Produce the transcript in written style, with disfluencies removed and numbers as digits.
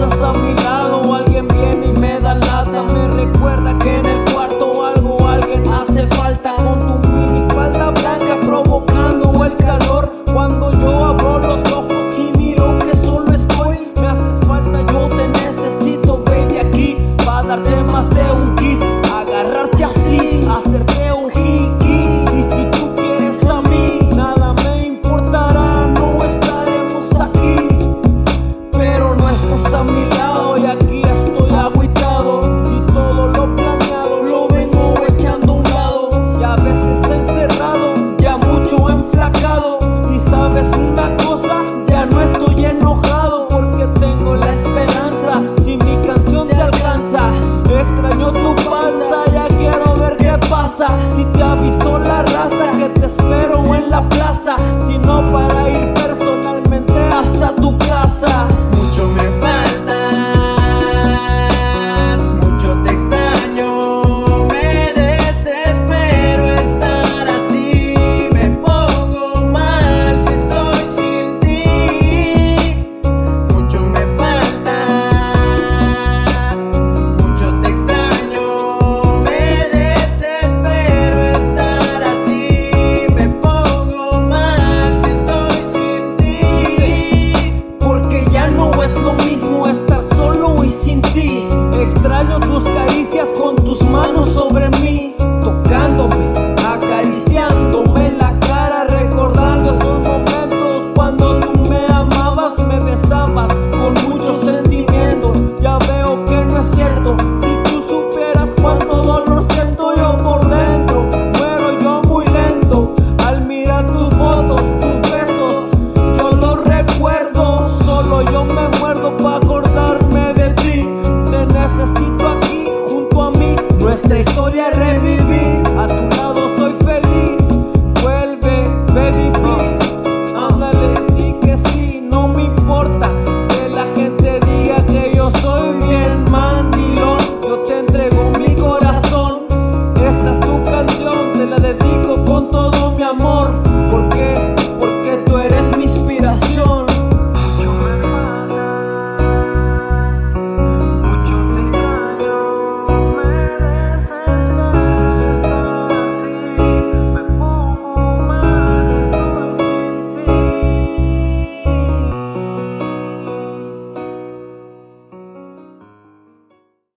estás a mi lado, alguien viene y me da lata. Me recuerda que en el cuarto algo, alguien hace falta. Con tu minifalda blanca provocando el calor. Cuando yo abro los ojos y miro que solo estoy, me haces falta, yo te necesito, baby, aquí para darte más de un kiss, agarrarte así, hacerte un hiki. Y si tú quieres a mí, nada me importará, no estaremos aquí. Pero no estás a mi lado y aquí estoy agüitado, y todo lo planeado lo vengo echando a un lado. Y a veces encerrado, ya mucho enflacado. Y sabes una cosa, ya no estoy enojado, porque tengo la esperanza. Si mi canción te alcanza, extraño tu panza, ya quiero ver qué pasa. Si te ha visto la raza, que te espero en la plaza, si no para ir personalmente hasta tu casa. Mucho me faltas, mucho te extraño, me desespero estar así, me pongo mal si estoy sin ti. Mucho me faltas, mucho te extraño, me desespero estar así, me pongo mal si estoy sin ti. Porque ya no es lo mismo estar solo y sin ti. Extraño tus caricias con tus manos sobre mí, tocándome, acariciándome la cara, recordando esos momentos cuando tú me amabas, me besabas con mucho sentimiento. Ya veo que no es cierto, si tú supieras cuánto dolor siento yo por dentro. Muero yo muy lento al mirar tus fotos, tus besos, yo los recuerdo. Solo yo me muerdo para acordarme de ti. Te necesito aquí junto a mí, nuestra historia es revivir. A tu lado soy feliz, vuelve, baby, please. Ándale, di que sí, no me importa que la gente diga que yo soy bien mandilón. Yo te entrego mi corazón, esta es tu canción, te la dedico con todo mi amor.